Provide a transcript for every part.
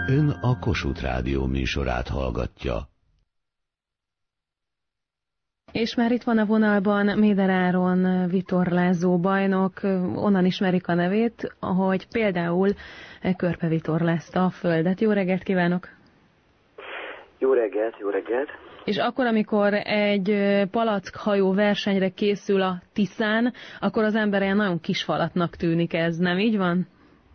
Ön a Kossuth Rádió műsorát hallgatja. És már itt van a vonalban Méder Áron vitorlázó bajnok, onnan ismerik a nevét, hogy például körpevitorlázta a Földet. Jó reggelt kívánok! Jó reggelt, jó reggelt! És akkor, amikor egy palackhajó versenyre készül a Tiszán, akkor az ember ilyen nagyon kis falatnak tűnik, ez nem így van?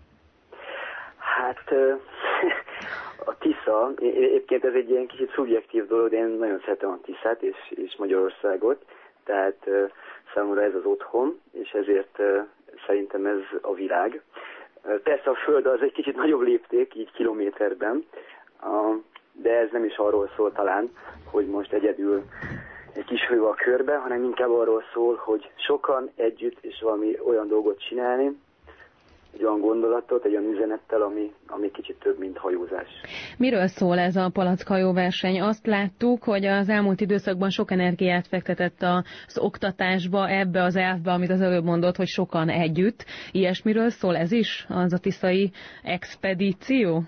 Hát a Tisza, egyébként ez egy ilyen kicsit szubjektív dolog, de én nagyon szeretem a Tiszát és Magyarországot, tehát számomra ez az otthon, és ezért szerintem ez a világ. Persze a Föld az egy kicsit nagyobb lépték, így kilométerben, de ez nem is arról szól talán, hogy most egyedül egy kis hajó a körbe, hanem inkább arról szól, hogy sokan együtt és valami olyan dolgot csinálni, egy olyan gondolatot, egy olyan üzenettel, ami kicsit több, mint hajózás. Miről szól ez a palackhajó verseny? Azt láttuk, hogy az elmúlt időszakban sok energiát fektetett az oktatásba, ebbe az elvbe, amit az előbb mondott, hogy sokan együtt. Ilyesmiről szól ez is, az a tiszai expedíció?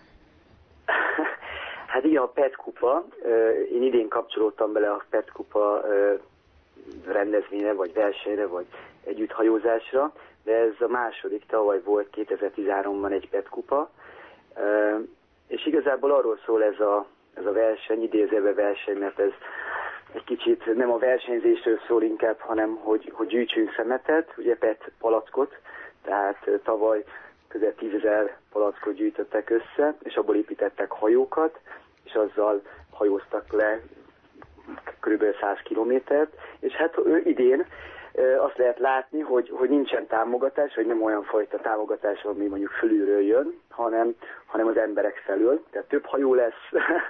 Hát igen, a PET kupa, én idén kapcsolódtam bele a PET kupa rendezvényre, vagy versenyre, vagy együtthajózásra, de ez a második, tavaly volt 2013-ban egy PET kupa, és igazából arról szól ez a verseny, idézőjelben verseny, mert ez egy kicsit nem a versenyzésről szól inkább, hanem hogy gyűjtsünk szemetet, ugye PET palackot, tehát tavaly közel 10 000 palackot gyűjtöttek össze, és abból építettek hajókat, és azzal hajóztak le kb. 100 kilométert, és hát idén azt lehet látni, hogy nincsen támogatás, vagy nem olyan fajta támogatás, ami mondjuk fölülről jön, hanem az emberek felől. Tehát több hajó lesz,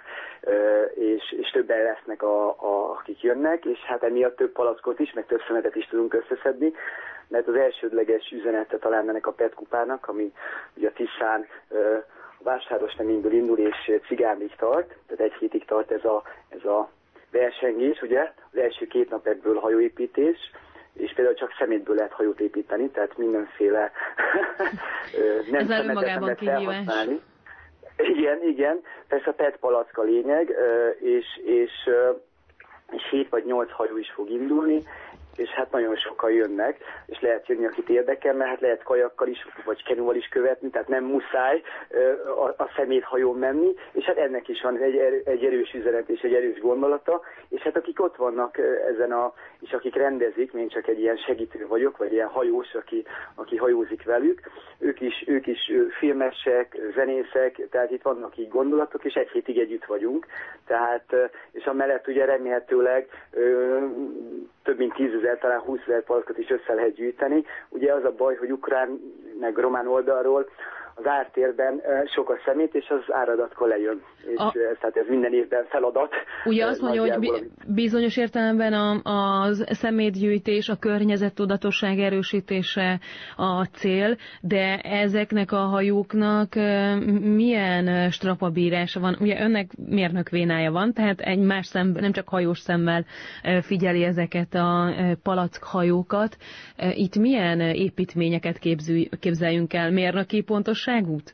és többen lesznek, akik jönnek, és hát emiatt több palackot is, meg több szemetet is tudunk összeszedni, mert az elsődleges üzenete talán ennek a PET kupának, ami ugye a Tiszán a Vásárosneményből indul, és Cigánlig tart, tehát egy hétig tart ez a versengés, ugye, az első 2 nap ebből hajóépítés, és például csak szemétből lehet hajót építeni, tehát mindenféle nem szemetet lehet felhasználni. Igen, persze a PET palack a lényeg, és 7 vagy 8 hajó is fog indulni, és hát nagyon sokan jönnek, és lehet jönni, akit érdekel, mert hát lehet kajakkal is, vagy kenuval is követni, tehát nem muszáj a szeméthajón menni, és hát ennek is van egy erős üzenet és egy erős gondolata, és hát akik ott vannak és akik rendezik, én csak egy ilyen segítő vagyok, vagy ilyen hajós, aki hajózik velük, ők is filmesek, zenészek, tehát itt vannak így gondolatok, és egy hétig együtt vagyunk, tehát, és amellett ugye remélhetőleg több mint 10 000, talán 20 000 palackot is össze lehet gyűjteni. Ugye az a baj, hogy ukrán meg román oldalról az ártérben sok a szemét, és az áradatkor lejön. És tehát ez minden évben feladat. Ugye azt mondja, hogy bizonyos értelemben a szemétgyűjtés, a környezettudatosság erősítése a cél, de ezeknek a hajóknak milyen strapabírása van? Ugye önnek mérnökvénája van, tehát egy más szemben, nem csak hajós szemmel figyeli ezeket a palackhajókat. Itt milyen építményeket képzeljünk el? Mérnöki pontosságút?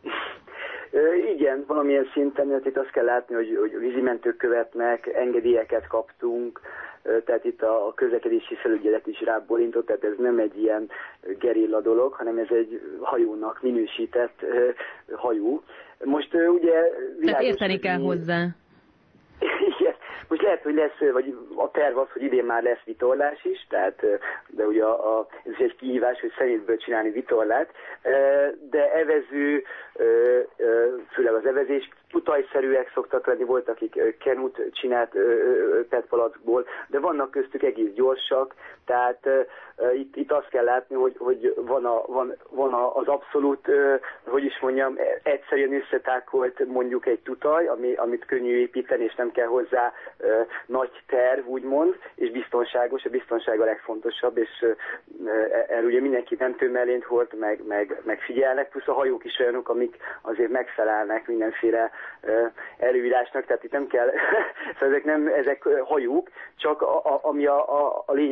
Igen, valamilyen szinten, itt azt kell látni, hogy vízimentők követnek, engedélyeket kaptunk, tehát itt a közlekedési felügyelet is rábólintott, tehát ez nem egy ilyen gerilla dolog, hanem ez egy hajónak minősített hajó. Most ugye... Tehát érteni kell hozzá. Igen. Most lehet, hogy lesz, vagy a terv az, hogy idén már lesz vitorlás is, tehát, de ugye ez egy kihívás, hogy szemétből csinálni vitorlát, de evező, főleg az evezés, tutajszerűek szoktak lenni, volt, akik kenut csinált PET palackból, de vannak köztük egész gyorsak, tehát itt azt kell látni, hogy van az abszolút, hogy is mondjam, egyszerűen összetákolt mondjuk egy tutaj, amit könnyű építeni, és nem kell hozzá nagy terv, úgymond, és biztonságos, a biztonság a legfontosabb, és erről ugye mindenki mentőmellényt hord, meg figyelnek, plusz a hajók is olyanok, amik azért megfelelnek mindenféle előírásnak, tehát itt nem kell, szóval ezek hajók, csak ami a lényeg, hogy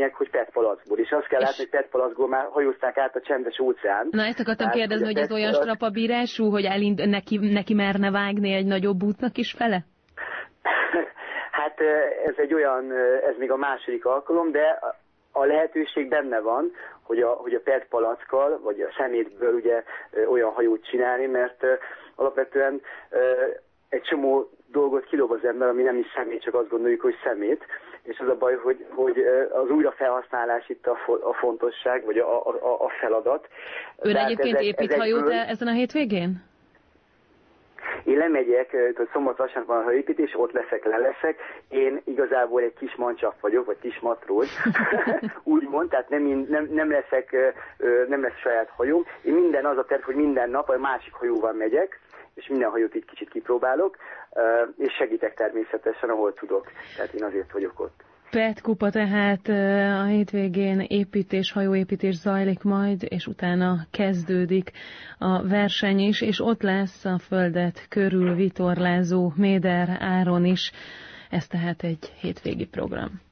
PET palackból, és azt kell látni, hogy PET palackból már hajózták át a Csendes óceán. Na, ezt akartam kérdezni, hogy ez olyan strapabírású, hogy neki merne vágni egy nagyobb útnak is fele? Hát ez még a második alkalom, de a lehetőség benne van, hogy a PET palackkal, vagy a szemétből ugye olyan hajót csinálni, mert alapvetően egy csomó dolgot kidob az ember, ami nem is szemét, csak azt gondoljuk, hogy szemét. És az a baj, hogy az újrafelhasználás itt a fontosság, vagy a feladat. Ön egyébként épít hajót ezen a hétvégén? Én lemegyek, szombat-vasárnap van a hajóépítés, ott leszek. Én igazából egy kis mancsap vagyok, vagy kis matróz, úgymond, tehát nem lesz saját hajóm. Én minden az a terv, hogy minden nap a másik hajóval megyek, és minden hajót itt kicsit kipróbálok, és segítek természetesen, ahol tudok. Tehát én azért vagyok ott. PET kupa tehát a hétvégén hajóépítés zajlik majd, és utána kezdődik a verseny is, és ott lesz a földet körül vitorlázó Méder Áron is. Ez tehát egy hétvégi program.